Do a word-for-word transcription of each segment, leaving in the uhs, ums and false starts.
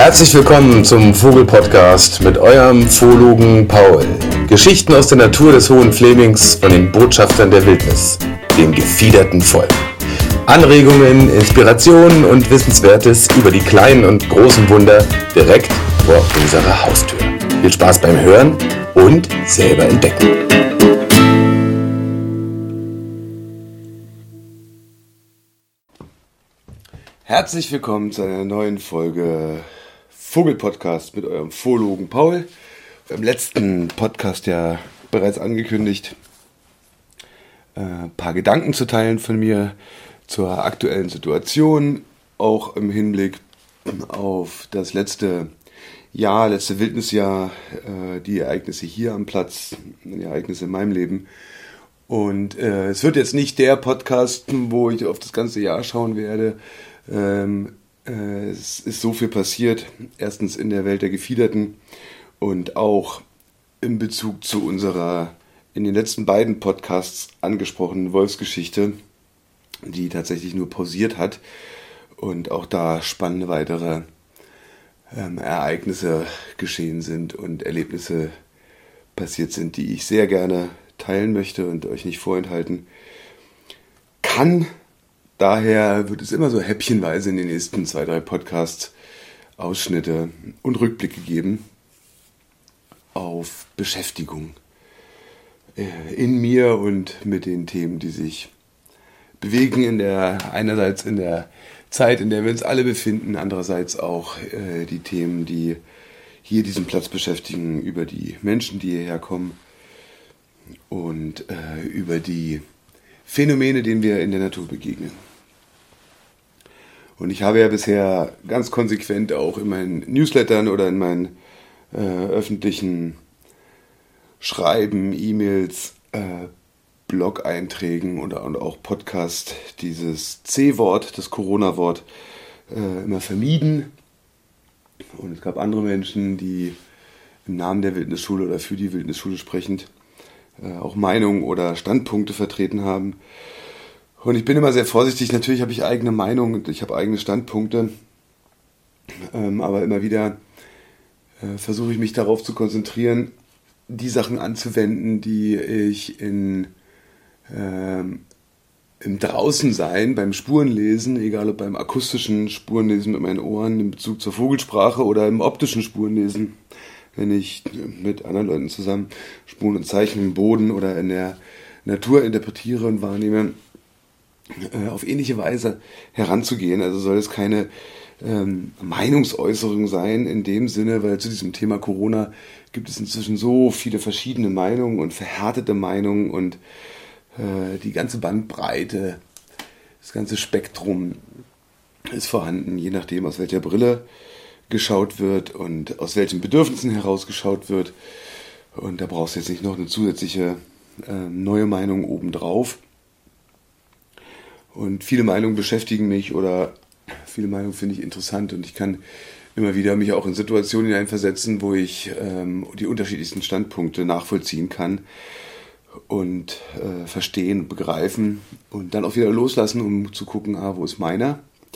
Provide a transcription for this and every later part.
Herzlich willkommen zum Vogel-Podcast mit eurem Zoologen Paul. Geschichten aus der Natur des Hohen Flemings von den Botschaftern der Wildnis, dem gefiederten Volk. Anregungen, Inspirationen und Wissenswertes über die kleinen und großen Wunder direkt vor unserer Haustür. Viel Spaß beim Hören und selber entdecken. Herzlich willkommen zu einer neuen Folge Vogel-Podcast mit eurem Zoologen Paul. Im letzten Podcast ja bereits angekündigt, äh, ein paar Gedanken zu teilen von mir zur aktuellen Situation, auch im Hinblick auf das letzte Jahr, letzte Wildnisjahr, äh, die Ereignisse hier am Platz, die Ereignisse in meinem Leben. Und äh, es wird jetzt nicht der Podcast, wo ich auf das ganze Jahr schauen werde. Ähm, äh, es ist so viel passiert, erstens in der Welt der Gefiederten und auch in Bezug zu unserer in den letzten beiden Podcasts angesprochenen Wolfsgeschichte, die tatsächlich nur pausiert hat und auch da spannende weitere ähm, Ereignisse geschehen sind und Erlebnisse passiert sind, die ich sehr gerne teilen möchte und euch nicht vorenthalten kann. Daher wird es immer so häppchenweise in den nächsten zwei, drei Podcasts Ausschnitte und Rückblicke geben auf Beschäftigung in mir und mit den Themen, die sich bewegen in der, einerseits in der Zeit, in der wir uns alle befinden, andererseits auch äh, die Themen, die hier diesen Platz beschäftigen, über die Menschen, die hierher kommen und äh, über die Phänomene, denen wir in der Natur begegnen. Und ich habe ja bisher ganz konsequent auch in meinen Newslettern oder in meinen äh, öffentlichen Schreiben, E-Mails, äh, Blog-Einträgen oder, und auch Podcast dieses C-Wort, das Corona-Wort, äh, immer vermieden. Und es gab andere Menschen, die im Namen der Wildnisschule oder für die Wildnisschule sprechend äh, auch Meinungen oder Standpunkte vertreten haben. Und ich bin immer sehr vorsichtig, natürlich habe ich eigene Meinungen, ich habe eigene Standpunkte, ähm, aber immer wieder äh, versuche ich mich darauf zu konzentrieren, die Sachen anzuwenden, die ich in, ähm, im Draußensein, beim Spurenlesen, egal ob beim akustischen Spurenlesen mit meinen Ohren in Bezug zur Vogelsprache oder im optischen Spurenlesen, wenn ich mit anderen Leuten zusammen Spuren und Zeichen im Boden oder in der Natur interpretiere und wahrnehme, auf ähnliche Weise heranzugehen. Also soll es keine ähm, Meinungsäußerung sein in dem Sinne, weil zu diesem Thema Corona gibt es inzwischen so viele verschiedene Meinungen und verhärtete Meinungen und äh, die ganze Bandbreite, das ganze Spektrum ist vorhanden, je nachdem aus welcher Brille geschaut wird und aus welchen Bedürfnissen herausgeschaut wird. Und da brauchst du jetzt nicht noch eine zusätzliche äh, neue Meinung obendrauf. Und viele Meinungen beschäftigen mich oder viele Meinungen finde ich interessant und ich kann immer wieder mich auch in Situationen hineinversetzen, wo ich ähm, die unterschiedlichsten Standpunkte nachvollziehen kann und äh, verstehen und begreifen und dann auch wieder loslassen, um zu gucken, ah, wo ist meiner?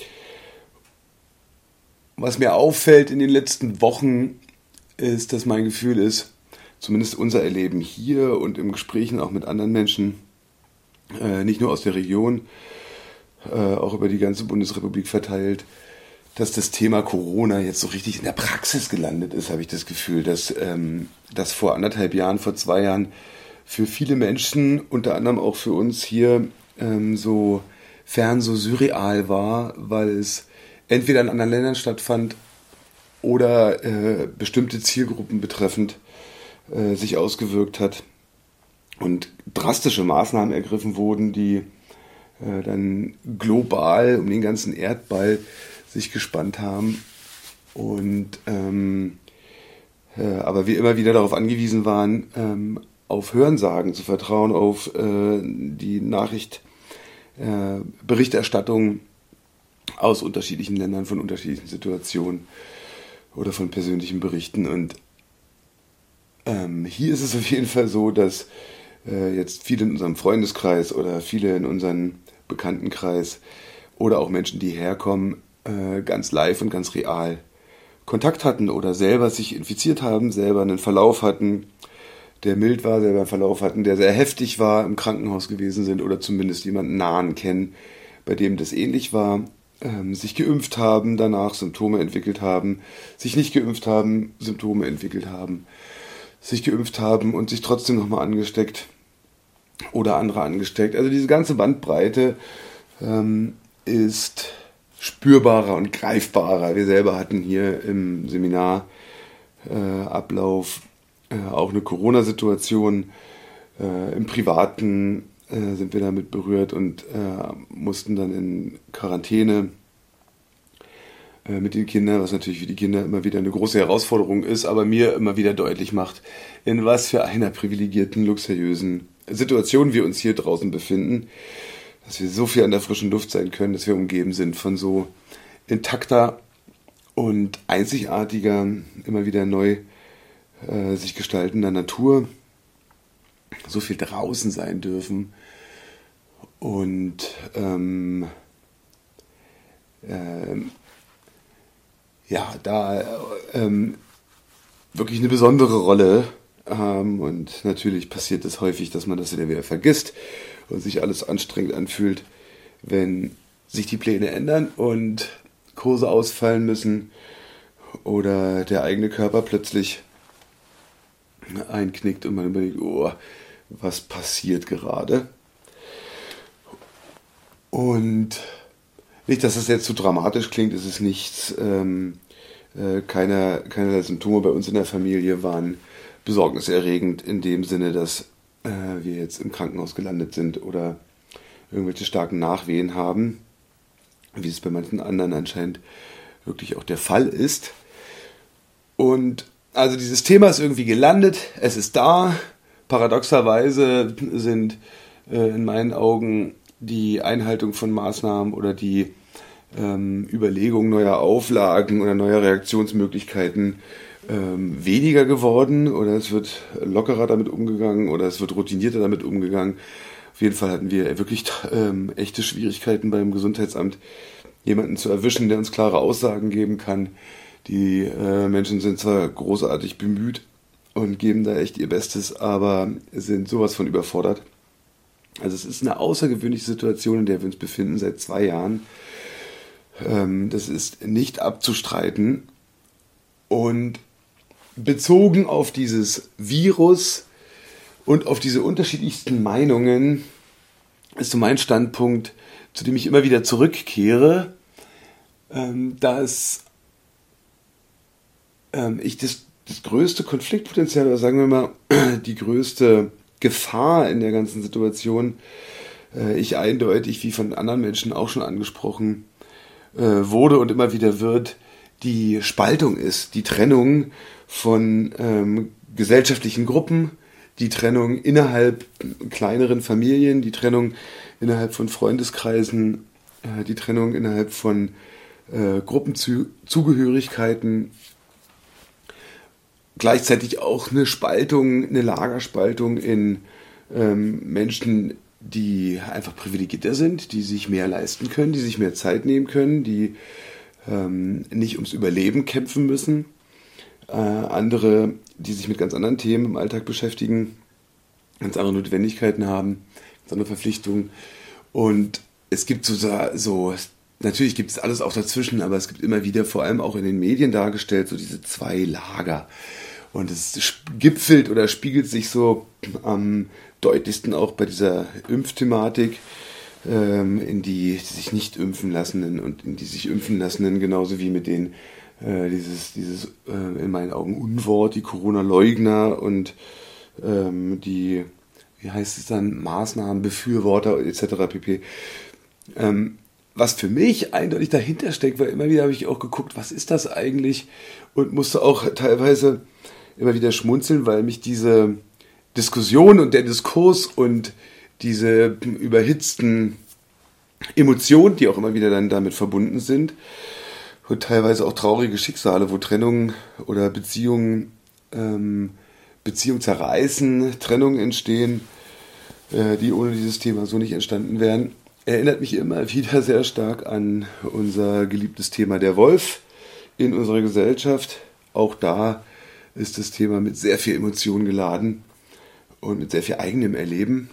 Was mir auffällt in den letzten Wochen ist, dass mein Gefühl ist, zumindest unser Erleben hier und im Gesprächen auch mit anderen Menschen, äh, nicht nur aus der Region, auch über die ganze Bundesrepublik verteilt, dass das Thema Corona jetzt so richtig in der Praxis gelandet ist, habe ich das Gefühl, dass ähm, das vor anderthalb Jahren, vor zwei Jahren für viele Menschen, unter anderem auch für uns hier, ähm, so fern, so surreal war, weil es entweder in anderen Ländern stattfand oder äh, bestimmte Zielgruppen betreffend äh, sich ausgewirkt hat und drastische Maßnahmen ergriffen wurden, die dann global um den ganzen Erdball sich gespannt haben und ähm, äh, aber wir immer wieder darauf angewiesen waren, ähm, auf Hörensagen zu vertrauen, auf äh, die Nachricht, äh, Berichterstattung aus unterschiedlichen Ländern, von unterschiedlichen Situationen oder von persönlichen Berichten. Und ähm, hier ist es auf jeden Fall so, dass äh, jetzt viele in unserem Freundeskreis oder viele in unserem Bekanntenkreis oder auch Menschen, die herkommen, äh, ganz live und ganz real Kontakt hatten oder selber sich infiziert haben, selber einen Verlauf hatten, der mild war, selber einen Verlauf hatten, der sehr heftig war, im Krankenhaus gewesen sind oder zumindest jemanden nahen kennen, bei dem das ähnlich war, ähm, sich geimpft haben, danach Symptome entwickelt haben, sich nicht geimpft haben, Symptome entwickelt haben, sich geimpft haben und sich trotzdem nochmal angesteckt oder andere angesteckt. Also diese ganze Bandbreite ähm, ist spürbarer und greifbarer. Wir selber hatten hier im Seminarablauf äh, äh, auch eine Corona-Situation. Äh, Im Privaten äh, sind wir damit berührt und äh, mussten dann in Quarantäne äh, mit den Kindern, was natürlich für die Kinder immer wieder eine große Herausforderung ist, aber mir immer wieder deutlich macht, in was für einer privilegierten, luxuriösen Situation wir uns hier draußen befinden, dass wir so viel an der frischen Luft sein können, dass wir umgeben sind von so intakter und einzigartiger, immer wieder neu äh, sich gestaltender Natur, so viel draußen sein dürfen und ähm, ähm, ja, da ähm, wirklich eine besondere Rolle haben und natürlich passiert es häufig, dass man das wieder vergisst und sich alles anstrengend anfühlt, wenn sich die Pläne ändern und Kurse ausfallen müssen oder der eigene Körper plötzlich einknickt und man überlegt, oh, was passiert gerade? Und nicht, dass das jetzt zu dramatisch klingt, es ist nichts, ähm, äh, keiner, keinerlei Symptome bei uns in der Familie waren besorgniserregend in dem Sinne, dass wir jetzt im Krankenhaus gelandet sind oder irgendwelche starken Nachwehen haben, wie es bei manchen anderen anscheinend wirklich auch der Fall ist. Und also dieses Thema ist irgendwie gelandet, es ist da. Paradoxerweise sind äh, in meinen Augen die Einhaltung von Maßnahmen oder die ähm, Überlegung neuer Auflagen oder neuer Reaktionsmöglichkeiten Ähm, weniger geworden oder es wird lockerer damit umgegangen oder es wird routinierter damit umgegangen. Auf jeden Fall hatten wir wirklich ähm, echte Schwierigkeiten beim Gesundheitsamt, jemanden zu erwischen, der uns klare Aussagen geben kann. Die äh, Menschen sind zwar großartig bemüht und geben da echt ihr Bestes, aber sind sowas von überfordert. Also es ist eine außergewöhnliche Situation, in der wir uns befinden seit zwei Jahren. Ähm, das ist nicht abzustreiten. Und bezogen auf dieses Virus und auf diese unterschiedlichsten Meinungen ist so mein Standpunkt, zu dem ich immer wieder zurückkehre, ähm, dass ähm, ich das, das größte Konfliktpotenzial, oder sagen wir mal, die größte Gefahr in der ganzen Situation, äh, ich eindeutig, wie von anderen Menschen auch schon angesprochen äh, wurde und immer wieder wird, die Spaltung ist, die Trennung von ähm, gesellschaftlichen Gruppen, die Trennung innerhalb kleineren Familien, die Trennung innerhalb von Freundeskreisen, äh, die Trennung innerhalb von äh, Gruppenzugehörigkeiten, gleichzeitig auch eine Spaltung, eine Lagerspaltung in ähm, Menschen, die einfach privilegierter sind, die sich mehr leisten können, die sich mehr Zeit nehmen können, die ähm, nicht ums Überleben kämpfen müssen. Äh, andere, die sich mit ganz anderen Themen im Alltag beschäftigen, ganz andere Notwendigkeiten haben, ganz andere Verpflichtungen. Und es gibt so, so natürlich gibt es alles auch dazwischen, aber es gibt immer wieder, vor allem auch in den Medien dargestellt, so diese zwei Lager. Und es gipfelt oder spiegelt sich so am deutlichsten auch bei dieser Impfthematik, ähm, in die, die sich nicht impfen lassenden und in die sich impfen lassenden, genauso wie mit den äh, dieses, dieses äh, in meinen Augen Unwort, die Corona-Leugner und ähm, die, wie heißt es dann, Maßnahmenbefürworter et cetera pp. Ähm, was für mich eindeutig dahinter steckt, weil immer wieder habe ich auch geguckt, was ist das eigentlich, und musste auch teilweise immer wieder schmunzeln, weil mich diese Diskussion und der Diskurs und diese überhitzten Emotionen, die auch immer wieder dann damit verbunden sind, und teilweise auch traurige Schicksale, wo Trennungen oder Beziehungen ähm, Beziehungen zerreißen, Trennungen entstehen, äh, die ohne dieses Thema so nicht entstanden wären, erinnert mich immer wieder sehr stark an unser geliebtes Thema der Wolf in unserer Gesellschaft. Auch da ist das Thema mit sehr viel Emotion geladen und mit sehr viel eigenem Erleben.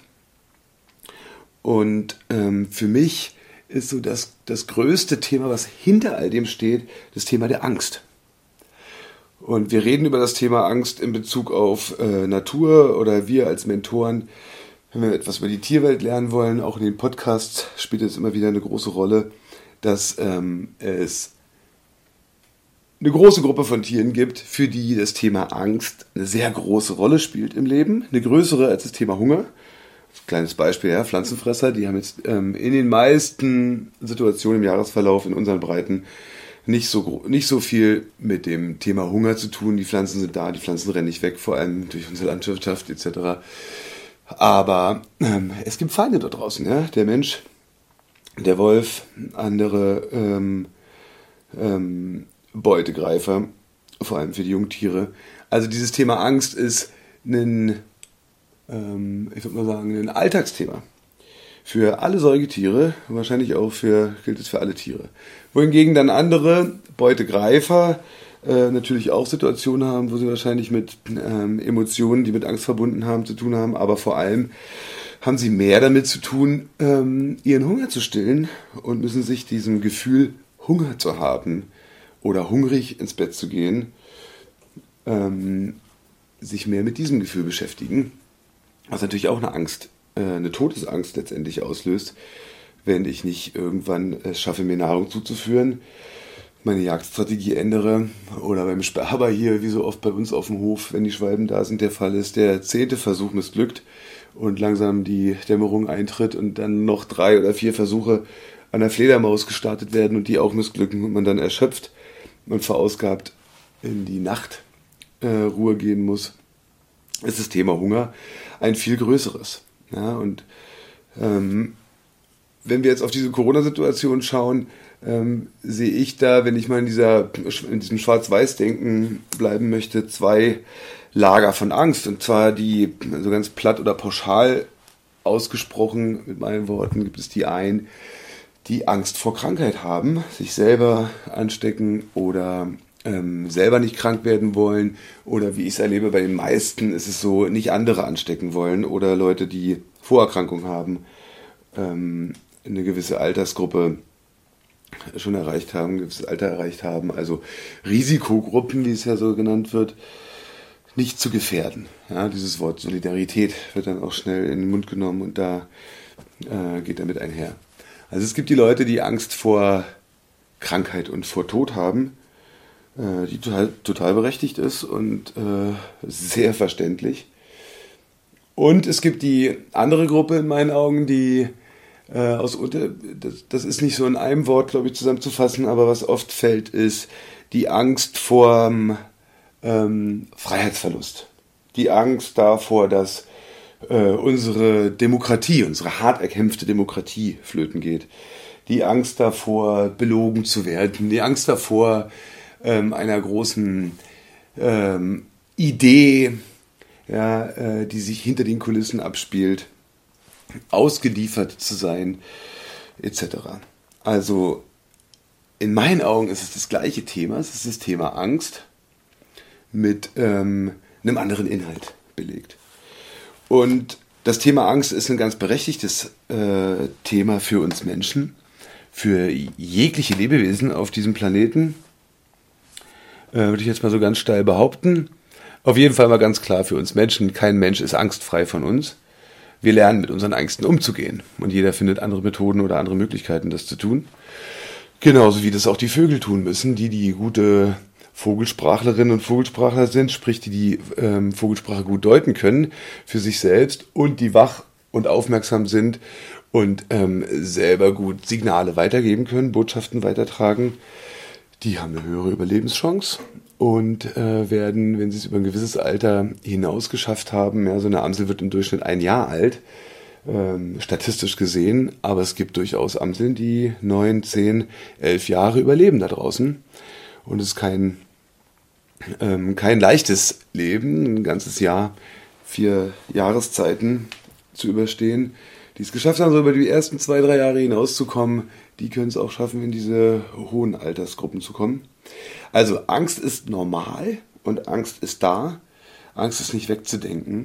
Und ähm, für mich ist so das, das größte Thema, was hinter all dem steht, das Thema der Angst. Und wir reden über das Thema Angst in Bezug auf äh, Natur oder wir als Mentoren, wenn wir etwas über die Tierwelt lernen wollen, auch in den Podcasts spielt es immer wieder eine große Rolle, dass ähm, es eine große Gruppe von Tieren gibt, für die das Thema Angst eine sehr große Rolle spielt im Leben, eine größere als das Thema Hunger. Kleines Beispiel, ja, Pflanzenfresser, die haben jetzt ähm, in den meisten Situationen im Jahresverlauf in unseren Breiten nicht so, nicht so viel mit dem Thema Hunger zu tun. Die Pflanzen sind da, die Pflanzen rennen nicht weg, vor allem durch unsere Landwirtschaft et cetera. Aber ähm, es gibt Feinde da draußen, ja, der Mensch, der Wolf, andere ähm, ähm, Beutegreifer, vor allem für die Jungtiere. Also dieses Thema Angst ist ein, ähm, ich würde mal sagen, ein Alltagsthema. Für alle Säugetiere, wahrscheinlich auch für, gilt es für alle Tiere. Wohingegen dann andere Beutegreifer äh, natürlich auch Situationen haben, wo sie wahrscheinlich mit ähm, Emotionen, die mit Angst verbunden haben, zu tun haben, aber vor allem haben sie mehr damit zu tun, ähm, ihren Hunger zu stillen und müssen sich diesem Gefühl, Hunger zu haben oder hungrig ins Bett zu gehen, ähm, sich mehr mit diesem Gefühl beschäftigen, was natürlich auch eine Angst, äh, eine Todesangst letztendlich auslöst, wenn ich nicht irgendwann es schaffe, mir Nahrung zuzuführen, meine Jagdstrategie ändere oder beim Sperber hier, wie so oft bei uns auf dem Hof, wenn die Schwalben da sind, der Fall ist, der zehnte Versuch missglückt und langsam die Dämmerung eintritt und dann noch drei oder vier Versuche an der Fledermaus gestartet werden und die auch missglücken und man dann erschöpft und verausgabt in die Nacht äh, Ruhe gehen muss, ist das Thema Hunger ein viel größeres. Ja, und ähm, wenn wir jetzt auf diese Corona-Situation schauen, ähm, sehe ich da, wenn ich mal in, dieser, in diesem Schwarz-Weiß-Denken bleiben möchte, zwei Lager von Angst. Und zwar die, so ganz platt oder pauschal ausgesprochen mit meinen Worten, gibt es die einen, die Angst vor Krankheit haben, sich selber anstecken oder ähm, selber nicht krank werden wollen. Oder wie ich es erlebe, bei den meisten ist es so, nicht andere anstecken wollen oder Leute, die Vorerkrankungen haben, ähm, eine gewisse Altersgruppe schon erreicht haben, ein gewisses Alter erreicht haben, also Risikogruppen, wie es ja so genannt wird, nicht zu gefährden. Ja, dieses Wort Solidarität wird dann auch schnell in den Mund genommen und da äh, geht damit einher. Also es gibt die Leute, die Angst vor Krankheit und vor Tod haben, äh, die total, total berechtigt ist und äh, sehr verständlich. Und es gibt die andere Gruppe in meinen Augen, die Äh, aus, das, das ist nicht so in einem Wort, glaube ich, zusammenzufassen, aber was oft fällt, ist die Angst vor ähm, Freiheitsverlust. Die Angst davor, dass äh, unsere Demokratie, unsere hart erkämpfte Demokratie flöten geht. Die Angst davor, belogen zu werden. Die Angst davor, ähm, einer großen ähm, Idee, ja, äh, die sich hinter den Kulissen abspielt, ausgeliefert zu sein, et cetera. Also in meinen Augen ist es das gleiche Thema, es ist das Thema Angst mit ähm, einem anderen Inhalt belegt. Und das Thema Angst ist ein ganz berechtigtes äh, Thema für uns Menschen, für jegliche Lebewesen auf diesem Planeten, äh, würde ich jetzt mal so ganz steil behaupten. Auf jeden Fall mal ganz klar für uns Menschen, kein Mensch ist angstfrei von uns. Wir lernen mit unseren Ängsten umzugehen und jeder findet andere Methoden oder andere Möglichkeiten, das zu tun. Genauso wie das auch die Vögel tun müssen, die die gute Vogelsprachlerinnen und Vogelsprachler sind, sprich die die ähm, Vogelsprache gut deuten können für sich selbst und die wach und aufmerksam sind und ähm, selber gut Signale weitergeben können, Botschaften weitertragen. Die haben eine höhere Überlebenschance und äh, werden, wenn sie es über ein gewisses Alter hinaus geschafft haben, ja, so eine Amsel wird im Durchschnitt ein Jahr alt, ähm, statistisch gesehen, aber es gibt durchaus Amseln, die neun, zehn, elf Jahre überleben da draußen und es ist kein, ähm, kein leichtes Leben, ein ganzes Jahr, vier Jahreszeiten zu überstehen. Die es geschafft haben, so über die ersten zwei, drei Jahre hinauszukommen, die können es auch schaffen, in diese hohen Altersgruppen zu kommen. Also Angst ist normal und Angst ist da. Angst ist nicht wegzudenken.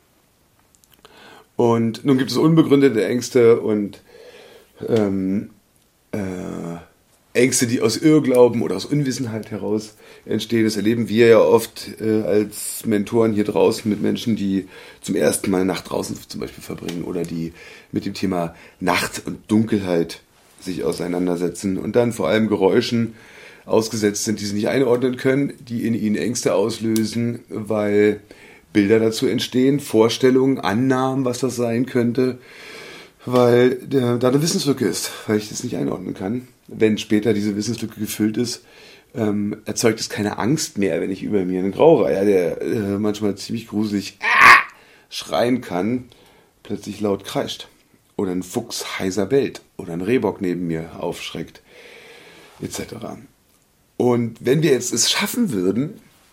Und nun gibt es unbegründete Ängste und ähm, äh, Ängste, die aus Irrglauben oder aus Unwissenheit heraus entstehen. Das erleben wir ja oft äh, als Mentoren hier draußen mit Menschen, die zum ersten Mal Nacht draußen zum Beispiel verbringen oder die mit dem Thema Nacht und Dunkelheit sich auseinandersetzen und dann vor allem Geräuschen ausgesetzt sind, die sie nicht einordnen können, die in ihnen Ängste auslösen, weil Bilder dazu entstehen, Vorstellungen, Annahmen, was das sein könnte, weil der, da eine Wissenslücke ist, weil ich das nicht einordnen kann. Wenn später diese Wissenslücke gefüllt ist, ähm, erzeugt es keine Angst mehr, wenn ich über mir einen Graureiher, der äh, manchmal ziemlich gruselig ah! schreien kann, plötzlich laut kreischt. Oder ein Fuchs heiser bellt. Oder ein Rehbock neben mir aufschreckt. Etc. Und wenn wir jetzt es schaffen würden,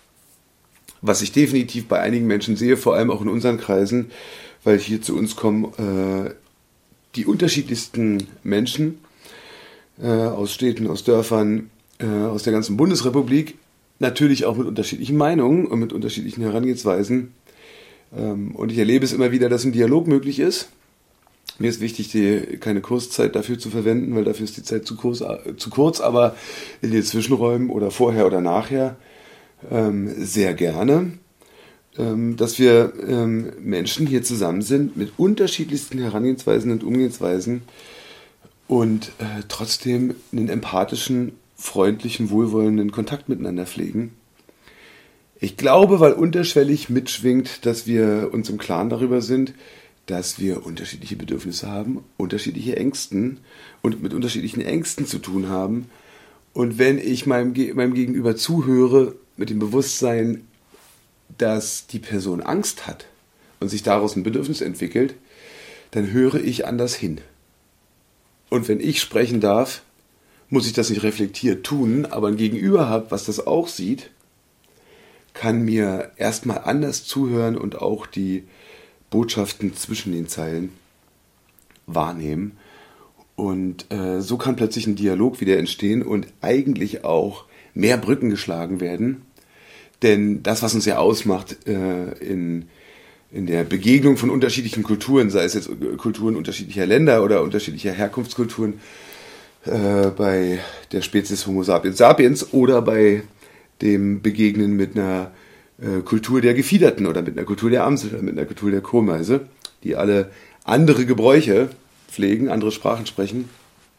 was ich definitiv bei einigen Menschen sehe, vor allem auch in unseren Kreisen, weil hier zu uns kommen äh, die unterschiedlichsten Menschen äh, aus Städten, aus Dörfern, äh, aus der ganzen Bundesrepublik, natürlich auch mit unterschiedlichen Meinungen und mit unterschiedlichen Herangehensweisen. Ähm, und ich erlebe es immer wieder, dass ein Dialog möglich ist. Mir ist wichtig, die, keine Kurzzeit dafür zu verwenden, weil dafür ist die Zeit zu kurz, zu kurz, aber in den Zwischenräumen oder vorher oder nachher ähm, sehr gerne, ähm, dass wir ähm, Menschen hier zusammen sind mit unterschiedlichsten Herangehensweisen und Umgehensweisen und äh, trotzdem einen empathischen, freundlichen, wohlwollenden Kontakt miteinander pflegen. Ich glaube, weil unterschwellig mitschwingt, dass wir uns im Klaren darüber sind, dass wir unterschiedliche Bedürfnisse haben, unterschiedliche Ängsten und mit unterschiedlichen Ängsten zu tun haben. Und wenn ich meinem, meinem Gegenüber zuhöre, mit dem Bewusstsein, dass die Person Angst hat und sich daraus ein Bedürfnis entwickelt, dann höre ich anders hin. Und wenn ich sprechen darf, muss ich das nicht reflektiert tun, aber ein Gegenüber habe, was das auch sieht, kann mir erstmal anders zuhören und auch die Botschaften zwischen den Zeilen wahrnehmen. Und äh, so kann plötzlich ein Dialog wieder entstehen und eigentlich auch mehr Brücken geschlagen werden. Denn das, was uns ja ausmacht äh, in, in der Begegnung von unterschiedlichen Kulturen, sei es jetzt Kulturen unterschiedlicher Länder oder unterschiedlicher Herkunftskulturen, äh, bei der Spezies Homo sapiens sapiens oder bei dem Begegnen mit einer Kultur der Gefiederten oder mit einer Kultur der Amsel oder mit einer Kultur der Kohlmeise, die alle andere Gebräuche pflegen, andere Sprachen sprechen,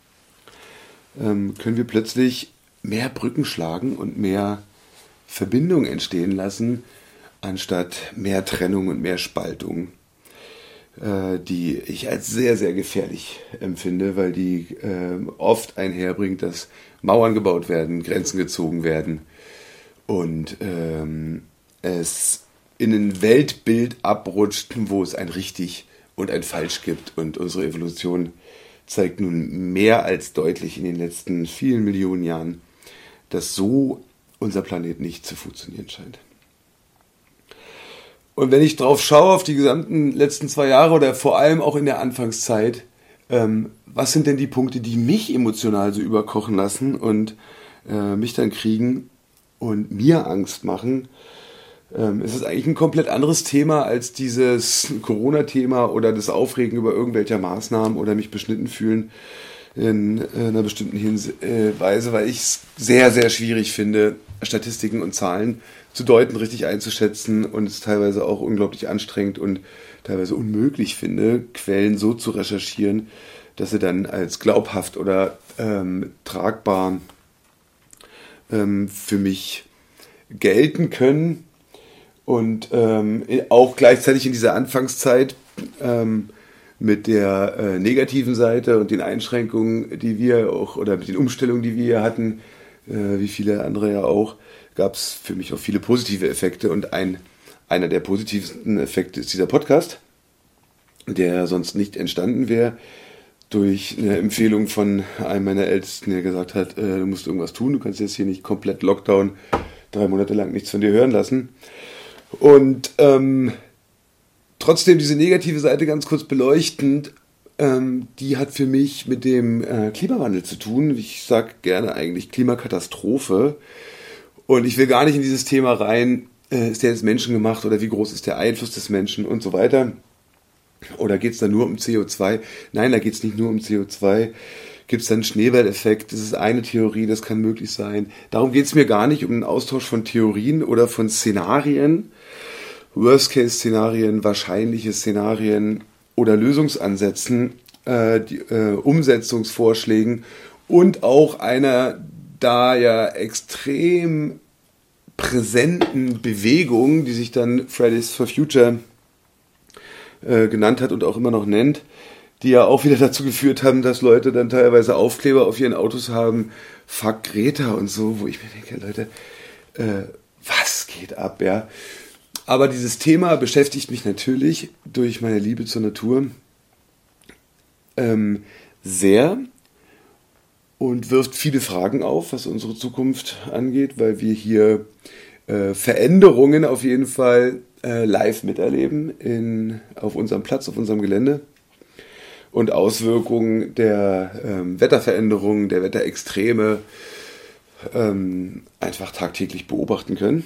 ähm, können wir plötzlich mehr Brücken schlagen und mehr Verbindung entstehen lassen, anstatt mehr Trennung und mehr Spaltung, äh, die ich als sehr, sehr gefährlich empfinde, weil die äh, oft einherbringt, dass Mauern gebaut werden, Grenzen gezogen werden und ähm, es in ein Weltbild abrutscht, wo es ein richtig und ein falsch gibt. Und unsere Evolution zeigt nun mehr als deutlich in den letzten vielen Millionen Jahren, dass so unser Planet nicht zu funktionieren scheint. Und wenn ich drauf schaue, auf die gesamten letzten zwei Jahre oder vor allem auch in der Anfangszeit, ähm, was sind denn die Punkte, die mich emotional so überkochen lassen und äh, mich dann kriegen und mir Angst machen, Ähm, es ist eigentlich ein komplett anderes Thema als dieses Corona-Thema oder das Aufregen über irgendwelche Maßnahmen oder mich beschnitten fühlen in einer bestimmten Weise, weil ich es sehr, sehr schwierig finde, Statistiken und Zahlen zu deuten, richtig einzuschätzen und es teilweise auch unglaublich anstrengend und teilweise unmöglich finde, Quellen so zu recherchieren, dass sie dann als glaubhaft oder ähm, tragbar ähm, für mich gelten können. Und ähm, auch gleichzeitig in dieser Anfangszeit ähm, mit der äh, negativen Seite und den Einschränkungen, die wir auch, oder mit den Umstellungen, die wir hatten, äh, wie viele andere ja auch, gab es für mich auch viele positive Effekte. Und ein, einer der positivsten Effekte ist dieser Podcast, der sonst nicht entstanden wäre, durch eine Empfehlung von einem meiner Ältesten, der gesagt hat, äh, du musst irgendwas tun, du kannst jetzt hier nicht komplett Lockdown drei Monate lang nichts von dir hören lassen. Und ähm, trotzdem diese negative Seite ganz kurz beleuchtend, ähm, die hat für mich mit dem äh, Klimawandel zu tun. Ich sage gerne eigentlich Klimakatastrophe. Und ich will gar nicht in dieses Thema rein, äh, ist der jetzt menschengemacht oder wie groß ist der Einfluss des Menschen und so weiter. Oder geht es da nur um C O zwei? Nein, da geht es nicht nur um C O zwei. Gibt es dann einen Schneeballeffekt? Das ist eine Theorie, das kann möglich sein. Darum geht es mir gar nicht um einen Austausch von Theorien oder von Szenarien, Worst-Case-Szenarien, wahrscheinliche Szenarien oder Lösungsansätzen, äh, die, äh, Umsetzungsvorschlägen und auch einer da ja extrem präsenten Bewegung, die sich dann Fridays for Future äh, genannt hat und auch immer noch nennt, die ja auch wieder dazu geführt haben, dass Leute dann teilweise Aufkleber auf ihren Autos haben, fuck Greta und so, wo ich mir denke, Leute, äh, was geht ab, ja? Aber dieses Thema beschäftigt mich natürlich durch meine Liebe zur Natur ähm, sehr und wirft viele Fragen auf, was unsere Zukunft angeht, weil wir hier äh, Veränderungen auf jeden Fall äh, live miterleben in, auf unserem Platz, auf unserem Gelände. Und Auswirkungen der ähm, Wetterveränderungen, der Wetterextreme ähm, einfach tagtäglich beobachten können.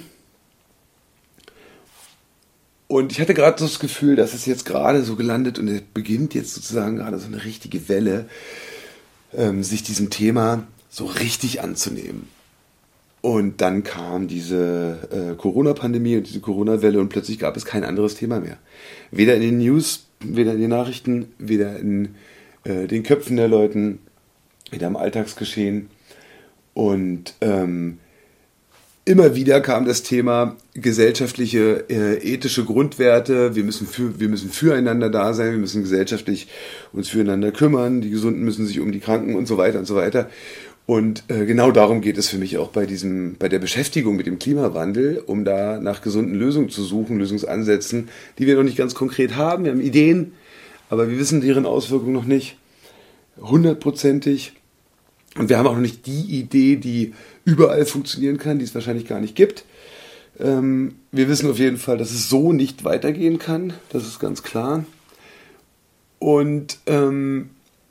Und ich hatte gerade so das Gefühl, dass es jetzt gerade so gelandet und es beginnt jetzt sozusagen gerade so eine richtige Welle, ähm, sich diesem Thema so richtig anzunehmen. Und dann kam diese äh, Corona-Pandemie und diese Corona-Welle und plötzlich gab es kein anderes Thema mehr. Weder in den News, weder in den Nachrichten, weder in äh, den Köpfen der Leuten, weder im Alltagsgeschehen. Und ähm, immer wieder kam das Thema gesellschaftliche, äh, ethische Grundwerte. Wir müssen, für, wir müssen füreinander da sein, wir müssen gesellschaftlich uns füreinander kümmern. Die Gesunden müssen sich um die Kranken und so weiter und so weiter. Und äh, genau darum geht es für mich auch bei diesem, bei der Beschäftigung mit dem Klimawandel, um da nach gesunden Lösungen zu suchen, Lösungsansätzen, die wir noch nicht ganz konkret haben. Wir haben Ideen, aber wir wissen deren Auswirkungen noch nicht hundertprozentig. Und wir haben auch noch nicht die Idee, die überall funktionieren kann, die es wahrscheinlich gar nicht gibt. Ähm, wir wissen auf jeden Fall, dass es so nicht weitergehen kann. Das ist ganz klar. Und ähm,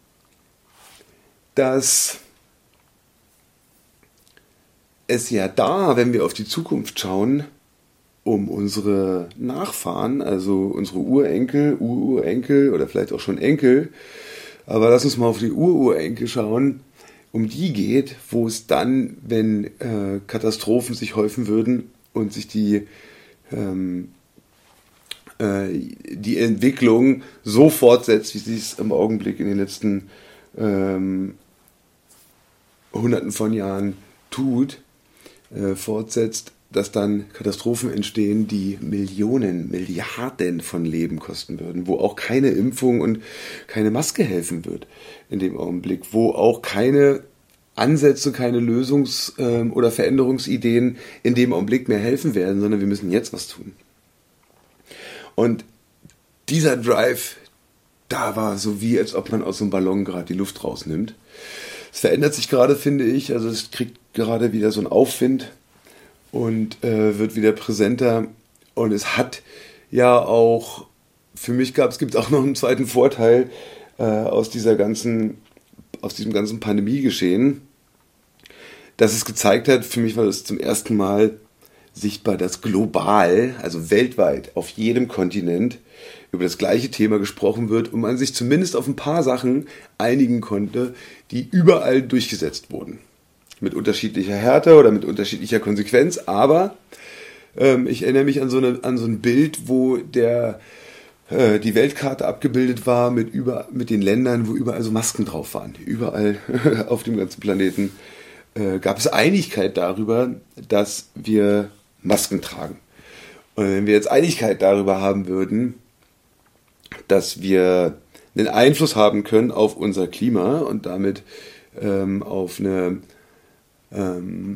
dass es ja da, wenn wir auf die Zukunft schauen, um unsere Nachfahren, also unsere Urenkel, Ururenkel oder vielleicht auch schon Enkel, aber lass uns mal auf die Ururenkel schauen, um die geht, wo es dann, wenn äh, Katastrophen sich häufen würden und sich die, ähm, äh, die Entwicklung so fortsetzt, wie sie es im Augenblick in den letzten ähm, Hunderten von Jahren tut, äh, fortsetzt, dass dann Katastrophen entstehen, die Millionen, Milliarden von Leben kosten würden, wo auch keine Impfung und keine Maske helfen wird in dem Augenblick, wo auch keine Ansätze, keine Lösungs- ähm, oder Veränderungsideen in dem Augenblick mehr helfen werden, sondern wir müssen jetzt was tun. Und dieser Drive, da war so wie, als ob man aus so einem Ballon gerade die Luft rausnimmt. Es verändert sich gerade, finde ich, also es kriegt gerade wieder so einen Aufwind und äh, wird wieder präsenter und es hat ja auch, für mich gab es gibt auch noch einen zweiten Vorteil äh, aus dieser ganzen, aus diesem ganzen Pandemiegeschehen, dass es gezeigt hat, für mich war das zum ersten Mal sichtbar, dass global, also weltweit, auf jedem Kontinent über das gleiche Thema gesprochen wird und man sich zumindest auf ein paar Sachen einigen konnte, die überall durchgesetzt wurden. Mit unterschiedlicher Härte oder mit unterschiedlicher Konsequenz, aber ähm, ich erinnere mich an so, eine, an so ein Bild, wo der, äh, die Weltkarte abgebildet war mit, über, mit den Ländern, wo überall so Masken drauf waren. Überall auf dem ganzen Planeten äh, gab es Einigkeit darüber, dass wir Masken tragen. Und wenn wir jetzt Einigkeit darüber haben würden, dass wir einen Einfluss haben können auf unser Klima und damit ähm, auf eine ähm,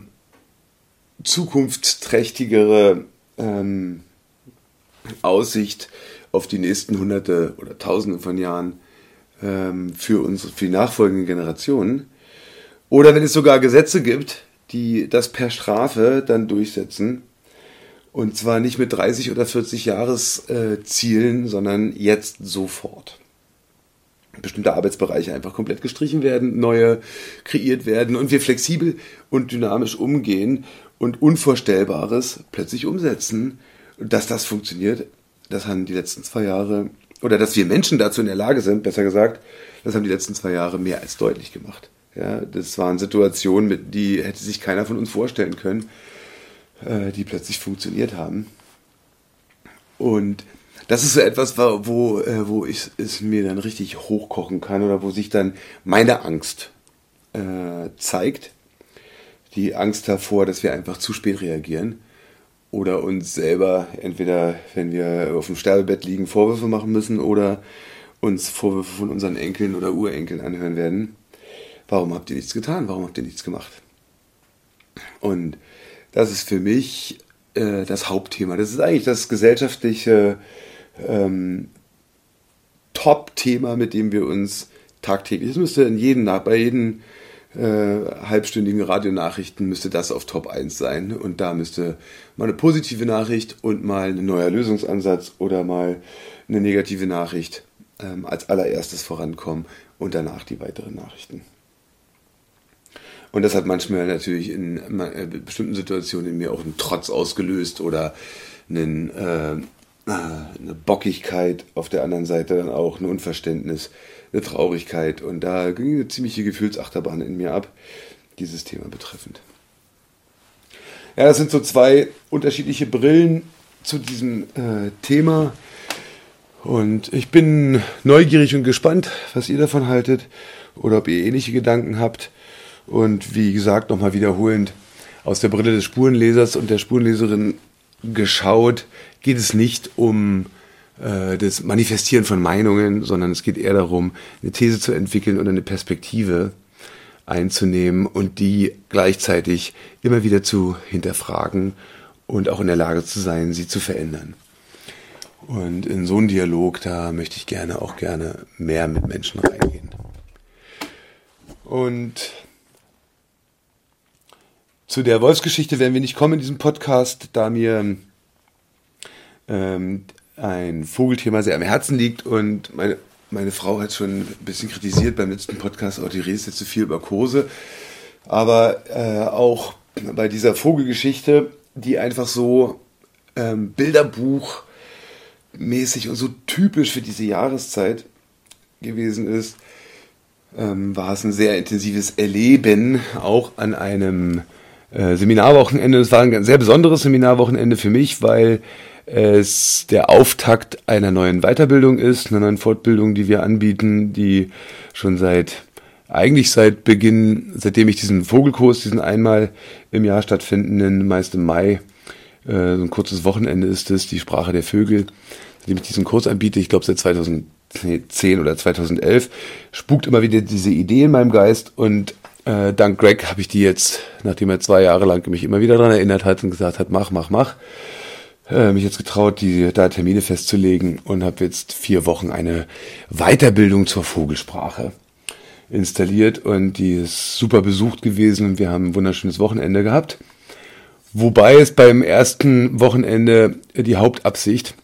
zukunftsträchtigere ähm, Aussicht auf die nächsten Hunderte oder Tausende von Jahren ähm, für unsere, für die nachfolgenden Generationen. Oder wenn es sogar Gesetze gibt, die das per Strafe dann durchsetzen. Und zwar nicht mit dreißig oder vierzig Jahreszielen, sondern jetzt sofort. bestimmte Arbeitsbereiche einfach komplett gestrichen werden, neue kreiert werden und wir flexibel und dynamisch umgehen und Unvorstellbares plötzlich umsetzen. Dass das funktioniert, das haben die letzten zwei Jahre, oder dass wir Menschen dazu in der Lage sind, besser gesagt, das haben die letzten zwei Jahre mehr als deutlich gemacht. Ja, das waren Situationen, mit die hätte sich keiner von uns vorstellen können, äh, die plötzlich funktioniert haben. Und das ist so etwas, wo, äh, wo ich es mir dann richtig hochkochen kann oder wo sich dann meine Angst äh, zeigt. Die Angst davor, dass wir einfach zu spät reagieren oder uns selber, entweder wenn wir auf dem Sterbebett liegen, Vorwürfe machen müssen oder uns Vorwürfe von unseren Enkeln oder Urenkeln anhören werden. Warum habt ihr nichts getan? Warum habt ihr nichts gemacht? Und das ist für mich äh, das Hauptthema. Das ist eigentlich das gesellschaftliche ähm, Top-Thema, mit dem wir uns tagtäglich, das müsste in jedem, bei jedem äh, halbstündigen Radionachrichten müsste das auf Top eins sein. Und da müsste mal eine positive Nachricht und mal ein neuer Lösungsansatz oder mal eine negative Nachricht ähm, als allererstes vorankommen und danach die weiteren Nachrichten. Und das hat manchmal natürlich in bestimmten Situationen in mir auch einen Trotz ausgelöst oder einen, äh, eine Bockigkeit, auf der anderen Seite dann auch ein Unverständnis, eine Traurigkeit. Und da ging eine ziemliche Gefühlsachterbahn in mir ab, dieses Thema betreffend. Ja, das sind so zwei unterschiedliche Brillen zu diesem äh, Thema. Und ich bin neugierig und gespannt, was ihr davon haltet oder ob ihr ähnliche Gedanken habt. Und wie gesagt, nochmal wiederholend, aus der Brille des Spurenlesers und der Spurenleserin geschaut, geht es nicht um äh, das Manifestieren von Meinungen, sondern es geht eher darum, eine These zu entwickeln oder eine Perspektive einzunehmen und die gleichzeitig immer wieder zu hinterfragen und auch in der Lage zu sein, sie zu verändern. Und in so einen Dialog, da möchte ich gerne auch gerne mehr mit Menschen reingehen. Und zu der Wolfsgeschichte werden wir nicht kommen in diesem Podcast, da mir ähm, ein Vogelthema sehr am Herzen liegt und meine, meine Frau hat schon ein bisschen kritisiert beim letzten Podcast, auch die redest jetzt zu viel über Kurse, aber äh, auch bei dieser Vogelgeschichte, die einfach so ähm, Bilderbuchmäßig und so typisch für diese Jahreszeit gewesen ist, ähm, war es ein sehr intensives Erleben, auch an einem Seminarwochenende. Es war ein sehr besonderes Seminarwochenende für mich, weil es der Auftakt einer neuen Weiterbildung ist, einer neuen Fortbildung, die wir anbieten, die schon seit, eigentlich seit Beginn, seitdem ich diesen Vogelkurs, diesen einmal im Jahr stattfindenden, meist im Mai, so ein kurzes Wochenende ist es, die Sprache der Vögel, seitdem ich diesen Kurs anbiete, ich glaube seit zweitausendzehn oder zweitausendelf, spukt immer wieder diese Idee in meinem Geist und Äh, dank Greg habe ich die jetzt, nachdem er zwei Jahre lang mich immer wieder daran erinnert hat und gesagt hat, mach, mach, mach, äh, mich jetzt getraut, die da Termine festzulegen und habe jetzt vier Wochen eine Weiterbildung zur Vogelsprache installiert und die ist super besucht gewesen und wir haben ein wunderschönes Wochenende gehabt. Wobei es beim ersten Wochenende die Hauptabsicht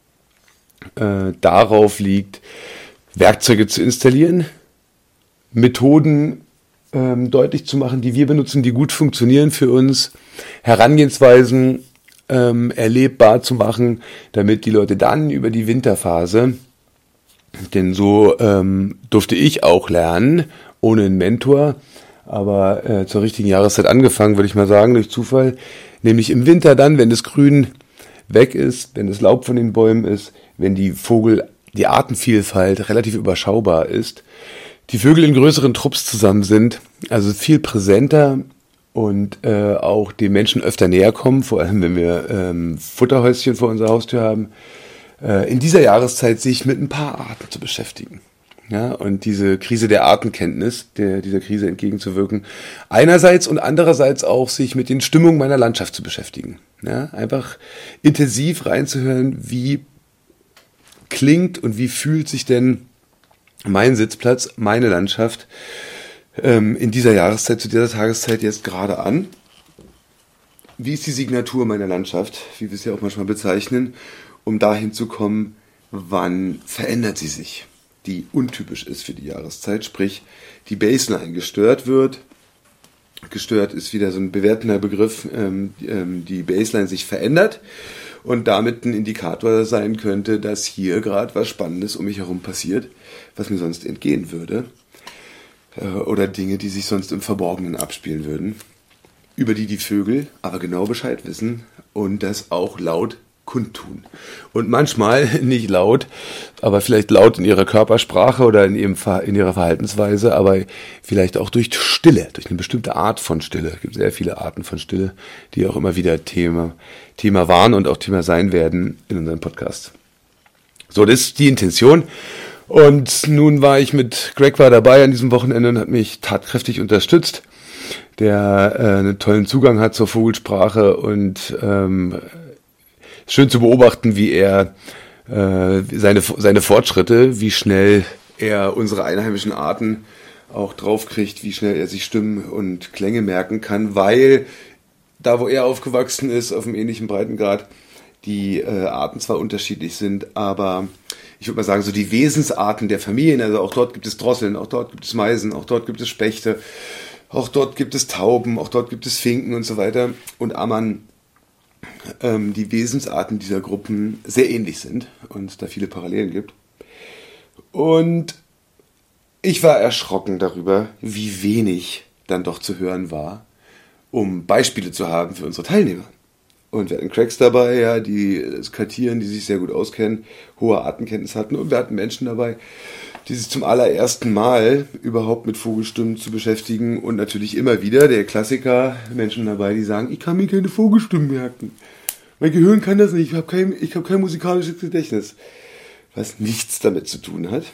äh, darauf liegt, Werkzeuge zu installieren, Methoden ähm, deutlich zu machen, die wir benutzen, die gut funktionieren für uns, Herangehensweisen ähm, erlebbar zu machen, damit die Leute dann über die Winterphase, denn so ähm, durfte ich auch lernen, ohne einen Mentor, aber äh, zur richtigen Jahreszeit angefangen, würde ich mal sagen, durch Zufall, nämlich im Winter dann, wenn das Grün weg ist, wenn das Laub von den Bäumen ist, wenn die Vogel, die Artenvielfalt relativ überschaubar ist, die Vögel in größeren Trupps zusammen sind, also viel präsenter und äh, auch den Menschen öfter näher kommen, vor allem wenn wir ähm, Futterhäuschen vor unserer Haustür haben, äh, in dieser Jahreszeit sich mit ein paar Arten zu beschäftigen. Ja, und diese Krise der Artenkenntnis, der, dieser Krise entgegenzuwirken, einerseits und andererseits auch sich mit den Stimmungen meiner Landschaft zu beschäftigen. Ja, einfach intensiv reinzuhören, wie klingt und wie fühlt sich denn mein Sitzplatz, meine Landschaft ähm, in dieser Jahreszeit, zu dieser Tageszeit jetzt gerade an. Wie ist die Signatur meiner Landschaft, wie wir es ja auch manchmal bezeichnen, um dahin zu kommen, wann verändert sie sich? die untypisch ist für die Jahreszeit, sprich die Baseline gestört wird. Gestört ist wieder so ein bewertender Begriff, ähm, die Baseline sich verändert und damit ein Indikator sein könnte, dass hier gerade was Spannendes um mich herum passiert, was mir sonst entgehen würde, äh, oder Dinge, die sich sonst im Verborgenen abspielen würden, über die die Vögel aber genau Bescheid wissen und das auch laut kundtun. Und manchmal nicht laut, aber vielleicht laut in ihrer Körpersprache oder in, ihrem Ver- in ihrer Verhaltensweise, aber vielleicht auch durch Stille, durch eine bestimmte Art von Stille. Es gibt sehr viele Arten von Stille, die auch immer wieder Thema, Thema waren und auch Thema sein werden in unserem Podcast. So, das ist die Intention. Und nun war ich mit Greg war dabei an diesem Wochenende und hat mich tatkräftig unterstützt, der äh, einen tollen Zugang hat zur Vogelsprache und ähm, schön zu beobachten, wie er äh, seine, seine Fortschritte, wie schnell er unsere einheimischen Arten auch draufkriegt, wie schnell er sich Stimmen und Klänge merken kann, weil da, wo er aufgewachsen ist, auf einem ähnlichen Breitengrad, die äh, Arten zwar unterschiedlich sind, aber ich würde mal sagen, so die Wesensarten der Familien, also auch dort gibt es Drosseln, auch dort gibt es Meisen, auch dort gibt es Spechte, auch dort gibt es Tauben, auch dort gibt es Finken und so weiter und Ammern, ähm, die Wesensarten dieser Gruppen sehr ähnlich sind und es da viele Parallelen gibt. Und ich war erschrocken darüber, wie wenig dann doch zu hören war, um Beispiele zu haben für unsere Teilnehmer. Und wir hatten Cracks dabei, ja, die das kartieren, die sich sehr gut auskennen, hohe Artenkenntnis hatten. Und wir hatten Menschen dabei, die sich zum allerersten Mal überhaupt mit Vogelstimmen zu beschäftigen. Und natürlich immer wieder der Klassiker, Menschen dabei, die sagen, ich kann mir keine Vogelstimmen merken. Mein Gehirn kann das nicht, ich habe kein, ich hab kein musikalisches Gedächtnis. Was nichts damit zu tun hat.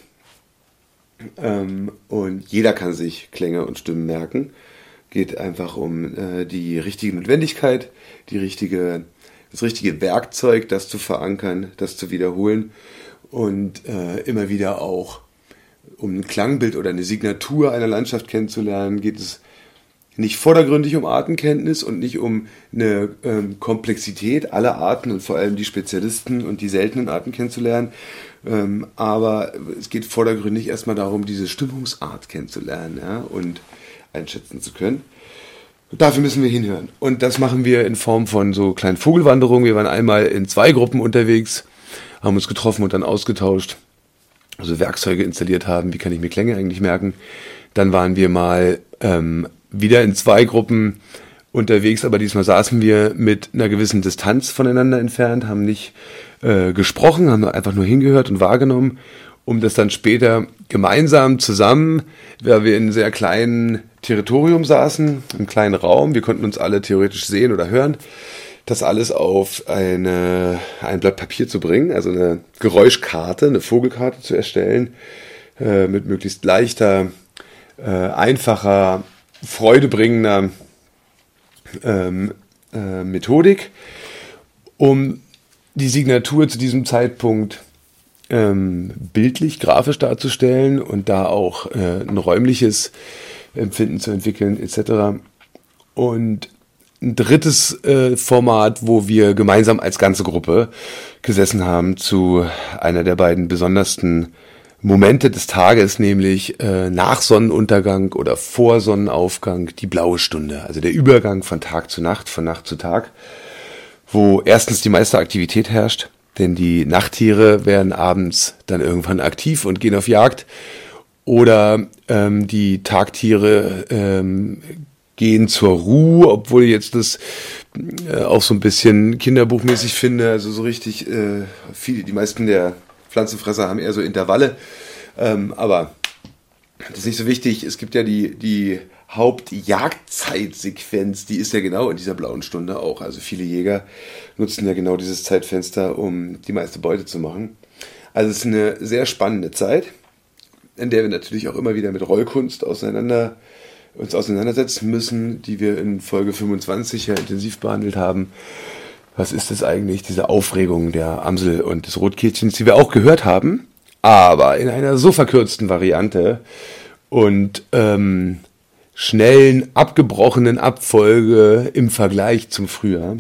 Ähm, und jeder kann sich Klänge und Stimmen merken. Geht einfach um äh, die richtige Notwendigkeit, die richtige, das richtige Werkzeug, das zu verankern, das zu wiederholen und äh, immer wieder auch um ein Klangbild oder eine Signatur einer Landschaft kennenzulernen, geht es nicht vordergründig um Artenkenntnis und nicht um eine ähm, Komplexität aller Arten und vor allem die Spezialisten und die seltenen Arten kennenzulernen, ähm, aber es geht vordergründig erstmal darum, diese Stimmungsart kennenzulernen, ja, und einschätzen zu können. Dafür müssen wir hinhören. Und das machen wir in Form von so kleinen Vogelwanderungen. Wir waren einmal in zwei Gruppen unterwegs, haben uns getroffen und dann ausgetauscht, also Werkzeuge installiert haben, wie kann ich mir Klänge eigentlich merken. Dann waren wir mal ähm, wieder in zwei Gruppen unterwegs, aber diesmal saßen wir mit einer gewissen Distanz voneinander entfernt, haben nicht äh, gesprochen, haben einfach nur hingehört und wahrgenommen, um das dann später gemeinsam zusammen, weil wir in einem sehr kleinen Territorium saßen, im kleinen Raum, wir konnten uns alle theoretisch sehen oder hören, das alles auf eine, ein Blatt Papier zu bringen, also eine Geräuschkarte, eine Vogelkarte zu erstellen, äh, mit möglichst leichter, äh, einfacher, freudebringender ähm, äh, Methodik, um die Signatur zu diesem Zeitpunkt ähm, bildlich, grafisch darzustellen und da auch äh, ein räumliches Empfinden zu entwickeln et cetera. Und ein drittes äh, Format, wo wir gemeinsam als ganze Gruppe gesessen haben zu einer der beiden besondersten Momente des Tages, nämlich äh, nach Sonnenuntergang oder vor Sonnenaufgang, die blaue Stunde, also der Übergang von Tag zu Nacht, von Nacht zu Tag, wo erstens die meiste Aktivität herrscht, denn die Nachttiere werden abends dann irgendwann aktiv und gehen auf Jagd, oder ähm, die Tagtiere ähm, gehen zur Ruhe, obwohl ich jetzt das äh, auch so ein bisschen kinderbuchmäßig finde, also so richtig, äh, viel, die meisten der Pflanzenfresser haben eher so Intervalle, ähm, aber das ist nicht so wichtig. Es gibt ja die, die Hauptjagdzeitsequenz, die ist ja genau in dieser blauen Stunde auch. Also viele Jäger nutzen ja genau dieses Zeitfenster, um die meiste Beute zu machen. Also es ist eine sehr spannende Zeit, in der wir natürlich auch immer wieder mit Rollkunst auseinander, uns auseinandersetzen müssen, die wir in Folge fünfundzwanzig ja intensiv behandelt haben. Was ist das eigentlich, diese Aufregung der Amsel und des Rotkehlchens, die wir auch gehört haben, aber in einer so verkürzten Variante und ähm, schnellen, abgebrochenen Abfolge im Vergleich zum Frühjahr,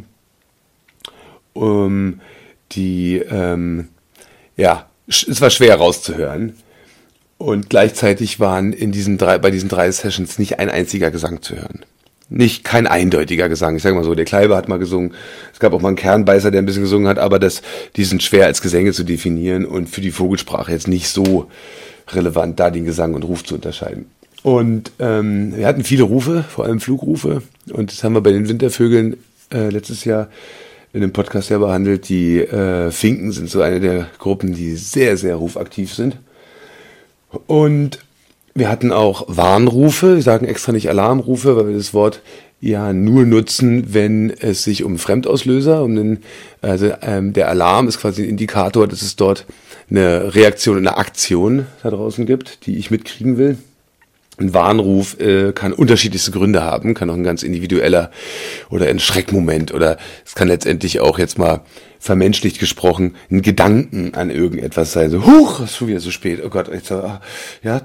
um die, ähm, ja, es war schwer rauszuhören. Und gleichzeitig waren in diesen drei, bei diesen drei Sessions nicht ein einziger Gesang zu hören. Nicht kein eindeutiger Gesang. Ich sage mal so, der Kleiber hat mal gesungen. Es gab auch mal einen Kernbeißer, der ein bisschen gesungen hat, aber das, die sind schwer als Gesänge zu definieren und für die Vogelsprache jetzt nicht so relevant, da den Gesang und Ruf zu unterscheiden. Und ähm, wir hatten viele Rufe, vor allem Flugrufe. Und das haben wir bei den Wintervögeln äh, letztes Jahr in dem Podcast ja behandelt. Die äh, Finken sind so eine der Gruppen, die sehr, sehr rufaktiv sind. Und wir hatten auch Warnrufe, wir sagen extra nicht Alarmrufe, weil wir das Wort ja nur nutzen, wenn es sich um Fremdauslöser, um den, also ähm, der Alarm ist quasi ein Indikator, dass es dort eine Reaktion, eine Aktion da draußen gibt, die ich mitkriegen will. Ein Warnruf äh, kann unterschiedlichste Gründe haben, kann auch ein ganz individueller oder ein Schreckmoment oder es kann letztendlich auch jetzt mal vermenschlicht gesprochen ein Gedanken an irgendetwas sein. So, huch, ist schon wieder so spät. Oh Gott, jetzt, ja, ja,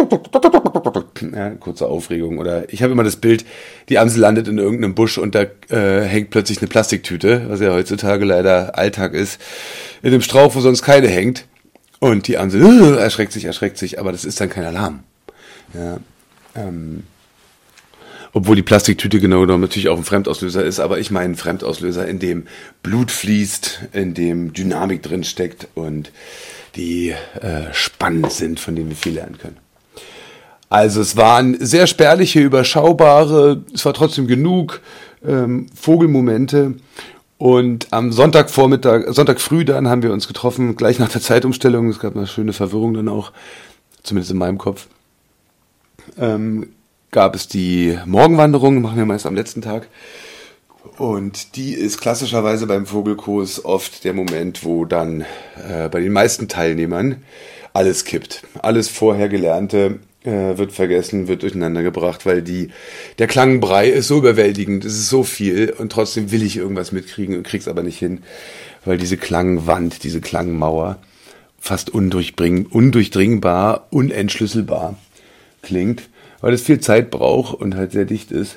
kurze Aufregung. Oder ich habe immer das Bild, die Amsel landet in irgendeinem Busch und da äh, hängt plötzlich eine Plastiktüte, was ja heutzutage leider Alltag ist, in einem Strauch, wo sonst keine hängt. Und die Amsel uh, erschreckt sich, erschreckt sich, aber das ist dann kein Alarm. Ja, ähm, obwohl die Plastiktüte genau genommen natürlich auch ein Fremdauslöser ist, aber ich meine einen Fremdauslöser, in dem Blut fließt, in dem Dynamik drin steckt und die äh, spannend sind, von denen wir viel lernen können. Also es waren sehr spärliche, überschaubare, es war trotzdem genug ähm, Vogelmomente. Und am Sonntagvormittag, Sonntag früh dann haben wir uns getroffen, gleich nach der Zeitumstellung. Es gab eine schöne Verwirrung dann auch, zumindest in meinem Kopf. Ähm, gab es die Morgenwanderung, machen wir meist am letzten Tag. Und die ist klassischerweise beim Vogelkurs oft der Moment, wo dann äh, bei den meisten Teilnehmern alles kippt. Alles vorher Gelernte äh, wird vergessen, wird durcheinander gebracht, weil die der Klangbrei ist so überwältigend, es ist so viel und trotzdem will ich irgendwas mitkriegen und krieg's aber nicht hin, weil diese Klangwand, diese Klangmauer fast undurchdringbar, unentschlüsselbar klingt, weil es viel Zeit braucht und halt sehr dicht ist.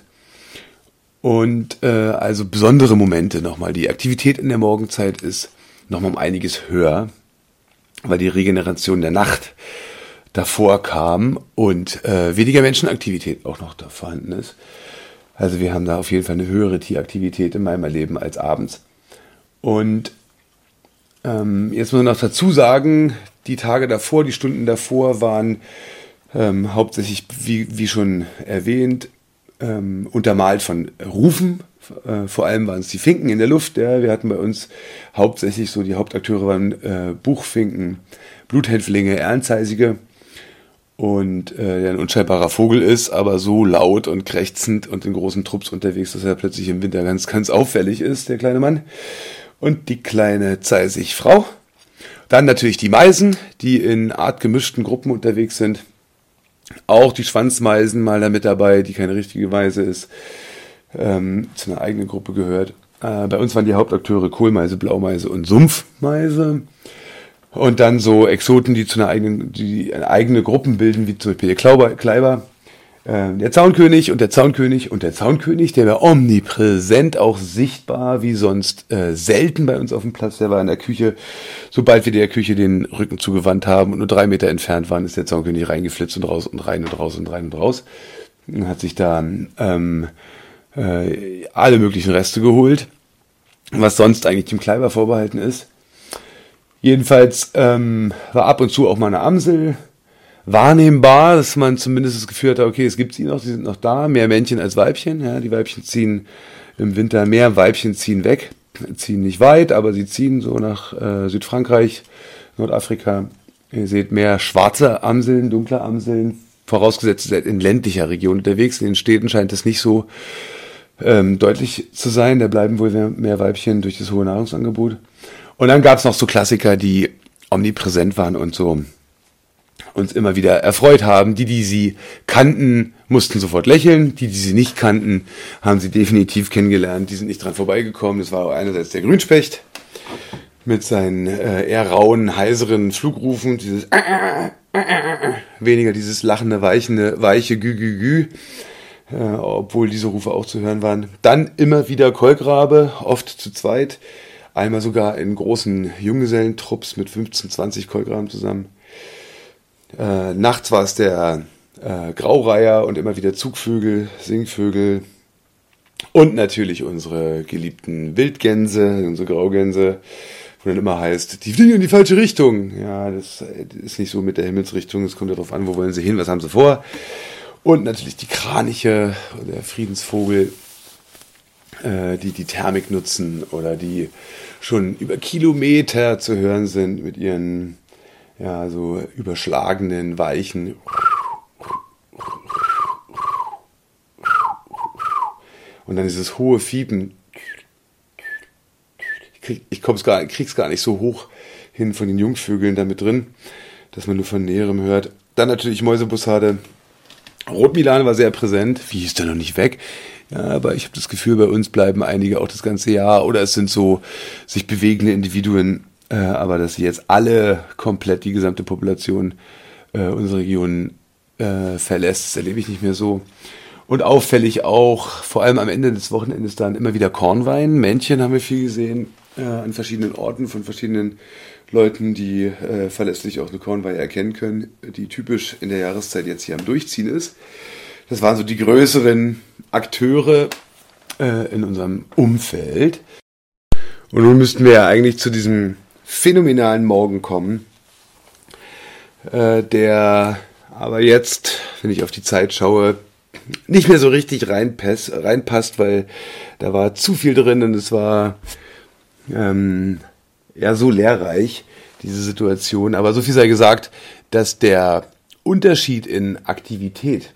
Und äh, also besondere Momente nochmal. Die Aktivität in der Morgenzeit ist nochmal um einiges höher, weil die Regeneration der Nacht davor kam und äh, weniger Menschenaktivität auch noch da vorhanden ist. Also wir haben da auf jeden Fall eine höhere Tieraktivität in meinem Erleben als abends. Und ähm, jetzt muss man noch dazu sagen, die Tage davor, die Stunden davor waren Ähm, hauptsächlich, wie, wie schon erwähnt, ähm, untermalt von Rufen. Äh, vor allem waren es die Finken in der Luft. Ja. Wir hatten bei uns hauptsächlich so, die Hauptakteure waren äh, Buchfinken, Bluthänflinge, Ernzeisige. Und äh, der ein unscheinbarer Vogel ist, aber so laut und krächzend und in großen Trupps unterwegs, dass er plötzlich im Winter ganz, ganz auffällig ist, der kleine Mann. Und die kleine Zeisig-Frau. Dann natürlich die Meisen, die in artgemischten Gruppen unterwegs sind. Auch die Schwanzmeisen mal da mit dabei, die keine richtige Meise ist, ähm, zu einer eigenen Gruppe gehört. Äh, bei uns waren die Hauptakteure Kohlmeise, Blaumeise und Sumpfmeise. Und dann so Exoten, die zu einer eigenen, die eine eigene Gruppen bilden, wie zum Beispiel der Klauber, Kleiber, äh, der Zaunkönig und der Zaunkönig und der Zaunkönig, der war omnipräsent, auch sichtbar wie sonst äh, selten bei uns auf dem Platz. Der war in der Küche, sobald wir der Küche den Rücken zugewandt haben und nur drei Meter entfernt waren, ist der Zaunkönig reingeflitzt und raus und rein und raus und rein und raus. Und hat sich da ähm, äh, alle möglichen Reste geholt, was sonst eigentlich dem Kleiber vorbehalten ist. Jedenfalls ähm, war ab und zu auch mal eine Amsel wahrnehmbar, dass man zumindest das Gefühl hatte, okay, es gibt sie noch, sie sind noch da, mehr Männchen als Weibchen. Ja, die Weibchen ziehen im Winter mehr, Weibchen ziehen weg, ziehen nicht weit, aber sie ziehen so nach äh, Südfrankreich, Nordafrika. Ihr seht mehr schwarze Amseln, dunkle Amseln, vorausgesetzt, ihr seid in ländlicher Region unterwegs. In den Städten scheint das nicht so ähm, deutlich zu sein, da bleiben wohl mehr, mehr Weibchen durch das hohe Nahrungsangebot. Und dann gab es noch so Klassiker, die omnipräsent waren und so uns immer wieder erfreut haben. Die, die sie kannten, mussten sofort lächeln. Die, die sie nicht kannten, haben sie definitiv kennengelernt. Die sind nicht dran vorbeigekommen. Das war einerseits der Grünspecht mit seinen äh, eher rauen, heiseren Flugrufen. Dieses äh, äh, äh, weniger dieses lachende, weichende, weiche Gü-Gü-Gü. Äh, obwohl diese Rufe auch zu hören waren. Dann immer wieder Kolkrabe, oft zu zweit. Einmal sogar in großen Junggesellentrupps mit fünfzehn, zwanzig Kolkraben zusammen. Äh, nachts war es der äh, Graureiher und immer wieder Zugvögel, Singvögel und natürlich unsere geliebten Wildgänse, unsere Graugänse, wo dann immer heißt, die fliegen in die falsche Richtung. Ja, das ist nicht so mit der Himmelsrichtung, es kommt ja darauf an, wo wollen sie hin, was haben sie vor. Und natürlich die Kraniche, der Friedensvogel, äh, die die Thermik nutzen oder die schon über Kilometer zu hören sind mit ihren ja so überschlagenen, weichen und dann dieses hohe Fiepen. Ich, krieg, ich komm's gar, krieg's gar nicht so hoch hin von den Jungvögeln da mit drin, dass man nur von Näherem hört. Dann natürlich Mäusebussarde. Rotmilan war sehr präsent. Wie ist der noch nicht weg? Ja, aber ich habe das Gefühl, bei uns bleiben einige auch das ganze Jahr. Oder es sind so sich bewegende Individuen. Äh, aber dass sie jetzt alle komplett die gesamte Population äh, unserer Region äh, verlässt, das erlebe ich nicht mehr so. Und auffällig auch, vor allem am Ende des Wochenendes dann immer wieder Kornwein. Männchen haben wir viel gesehen, äh, an verschiedenen Orten von verschiedenen Leuten, die äh, verlässlich auch eine Kornweihe erkennen können, die typisch in der Jahreszeit jetzt hier am Durchziehen ist. Das waren so die größeren Akteure äh, in unserem Umfeld. Und nun müssten wir ja eigentlich zu diesem phänomenalen Morgen kommen, äh, der aber jetzt, wenn ich auf die Zeit schaue, nicht mehr so richtig reinpass, reinpasst, weil da war zu viel drin und es war ähm, ja so lehrreich, diese Situation. Aber so viel sei gesagt, dass der Unterschied in Aktivität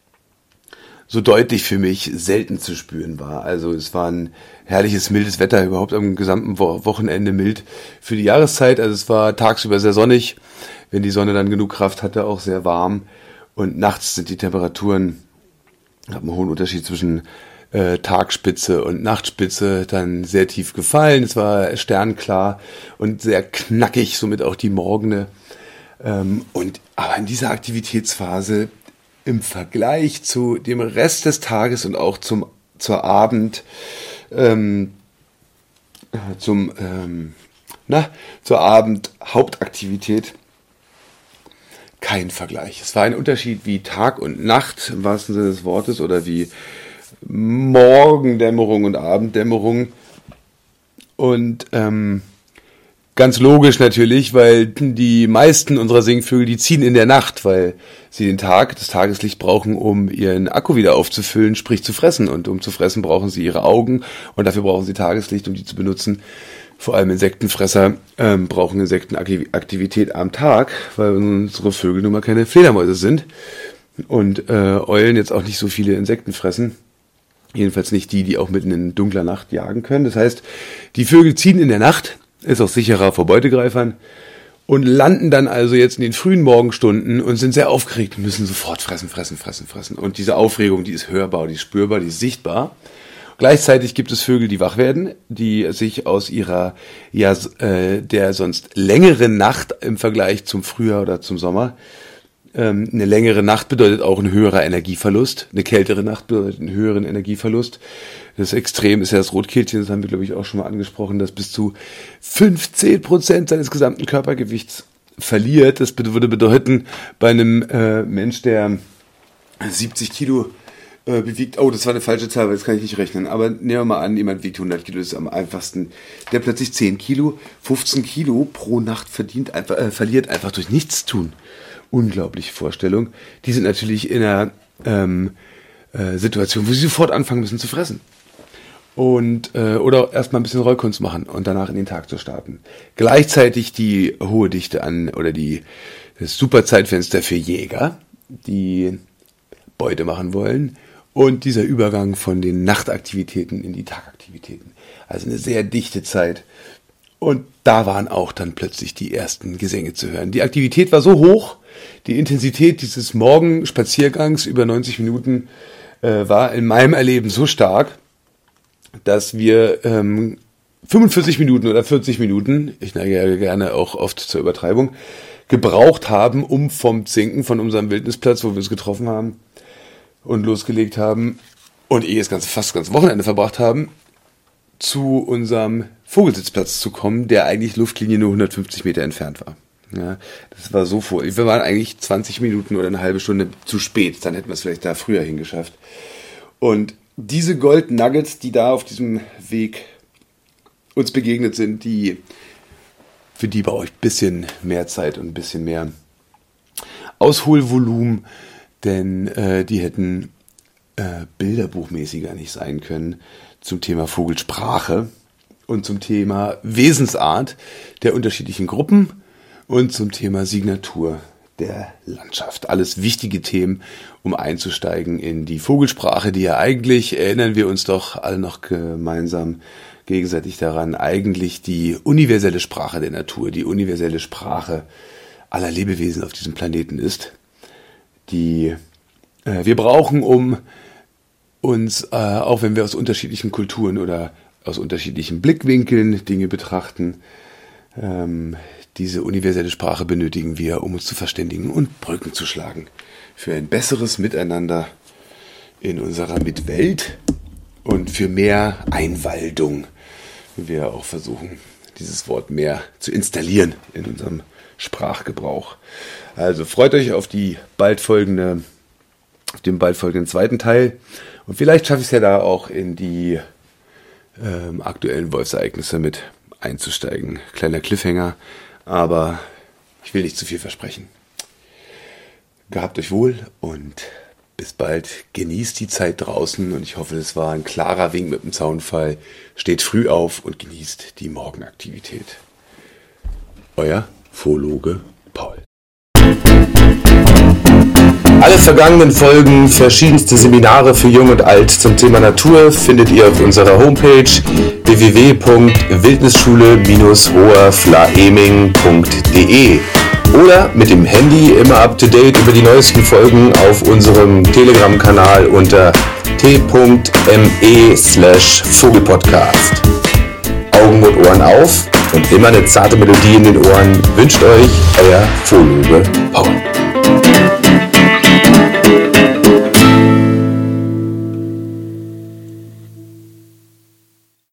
so deutlich für mich selten zu spüren war. Also es war ein herrliches, mildes Wetter, überhaupt am gesamten Wochenende mild für die Jahreszeit. Also es war tagsüber sehr sonnig, wenn die Sonne dann genug Kraft hatte, auch sehr warm. Und nachts sind die Temperaturen, haben einen hohen Unterschied zwischen äh, Tagspitze und Nachtspitze dann sehr tief gefallen. Es war sternklar und sehr knackig, somit auch die Morgene. Ähm, und aber in dieser Aktivitätsphase im Vergleich zu dem Rest des Tages und auch zum zur Abend ähm, zum ähm, na zur Abend Hauptaktivität kein Vergleich. Es war ein Unterschied wie Tag und Nacht im wahrsten Sinne des Wortes oder wie Morgendämmerung und Abenddämmerung und ähm, ganz logisch natürlich, weil die meisten unserer Singvögel, die ziehen in der Nacht, weil sie den Tag, das Tageslicht brauchen, um ihren Akku wieder aufzufüllen, sprich zu fressen. Und um zu fressen, brauchen sie ihre Augen und dafür brauchen sie Tageslicht, um die zu benutzen. Vor allem Insektenfresser ähm, brauchen Insektenaktivität am Tag, weil unsere Vögel nun mal keine Fledermäuse sind und äh, Eulen jetzt auch nicht so viele Insekten fressen. Jedenfalls nicht die, die auch mitten in dunkler Nacht jagen können. Das heißt, die Vögel ziehen in der Nacht, ist auch sicherer vor Beutegreifern und landen dann also jetzt in den frühen Morgenstunden und sind sehr aufgeregt und müssen sofort fressen, fressen, fressen, fressen. Und diese Aufregung, die ist hörbar, die ist spürbar, die ist sichtbar. Gleichzeitig gibt es Vögel, die wach werden, die sich aus ihrer, ja, äh, der sonst längeren Nacht im Vergleich zum Frühjahr oder zum Sommer, ähm, eine längere Nacht bedeutet auch ein höherer Energieverlust, eine kältere Nacht bedeutet einen höheren Energieverlust. Das Extrem ist ja das Rotkehlchen, das haben wir, glaube ich, auch schon mal angesprochen, das bis zu fünfzehn Prozent seines gesamten Körpergewichts verliert. Das würde bedeuten, bei einem äh, Mensch, der siebzig Kilo äh, bewiegt, oh, das war eine falsche Zahl, weil das kann ich nicht rechnen, aber nehmen wir mal an, jemand wiegt hundert Kilo, das ist am einfachsten, der plötzlich zehn Kilo, fünfzehn Kilo pro Nacht verdient, einfach, äh, verliert einfach durch Nichtstun. Unglaubliche Vorstellung. Die sind natürlich in einer ähm, äh, Situation, wo sie sofort anfangen müssen zu fressen. Und äh, oder erstmal ein bisschen Rollkunst machen und danach in den Tag zu starten. Gleichzeitig die hohe Dichte an oder die das super Zeitfenster für Jäger, die Beute machen wollen und dieser Übergang von den Nachtaktivitäten in die Tagaktivitäten. Also eine sehr dichte Zeit. Und da waren auch dann plötzlich die ersten Gesänge zu hören. Die Aktivität war so hoch, die Intensität dieses Morgenspaziergangs über neunzig Minuten äh, war in meinem Erleben so stark, dass wir ähm, fünfundvierzig Minuten oder vierzig Minuten, ich neige ja gerne auch oft zur Übertreibung, gebraucht haben, um vom Zinken von unserem Wildnisplatz, wo wir uns getroffen haben und losgelegt haben und eh das ganze, fast das ganze Wochenende verbracht haben, zu unserem Vogelsitzplatz zu kommen, der eigentlich Luftlinie nur hundertfünfzig Meter entfernt war. Ja, das war so vor. Wir waren eigentlich zwanzig Minuten oder eine halbe Stunde zu spät. Dann hätten wir es vielleicht da früher hingeschafft. Und diese Gold Nuggets, die da auf diesem Weg uns begegnet sind, die, für die brauche ich ein bisschen mehr Zeit und ein bisschen mehr Ausholvolumen, denn äh, die hätten äh, bilderbuchmäßiger nicht sein können zum Thema Vogelsprache und zum Thema Wesensart der unterschiedlichen Gruppen und zum Thema Signatur der Landschaft. Alles wichtige Themen, um einzusteigen in die Vogelsprache, die ja eigentlich, erinnern wir uns doch alle noch gemeinsam gegenseitig daran, eigentlich die universelle Sprache der Natur, die universelle Sprache aller Lebewesen auf diesem Planeten ist, die äh, wir brauchen, um uns, äh, auch wenn wir aus unterschiedlichen Kulturen oder aus unterschiedlichen Blickwinkeln Dinge betrachten, ähm, diese universelle Sprache benötigen wir, um uns zu verständigen und Brücken zu schlagen für ein besseres Miteinander in unserer Mitwelt und für mehr Einwaldung, wie wir auch versuchen, dieses Wort mehr zu installieren in unserem Sprachgebrauch. Also freut euch auf die bald folgende, auf den bald folgenden zweiten Teil und vielleicht schaffe ich es ja da auch in die ähm, aktuellen Wolfsereignisse mit einzusteigen. Kleiner Cliffhanger, aber ich will nicht zu viel versprechen. Gehabt euch wohl und bis bald. Genießt die Zeit draußen und ich hoffe, es war ein klarer Wink mit dem Zaunfall. Steht früh auf und genießt die Morgenaktivität. Euer Phologe Paul. Alle vergangenen Folgen, verschiedenste Seminare für Jung und Alt zum Thema Natur findet ihr auf unserer Homepage w w w punkt wildnisschule Bindestrich hoherflaeming punkt d e oder mit dem Handy immer up to date über die neuesten Folgen auf unserem Telegram-Kanal unter t punkt m e slash vogelpodcast. Augen und Ohren auf und immer eine zarte Melodie in den Ohren wünscht euch euer Phologe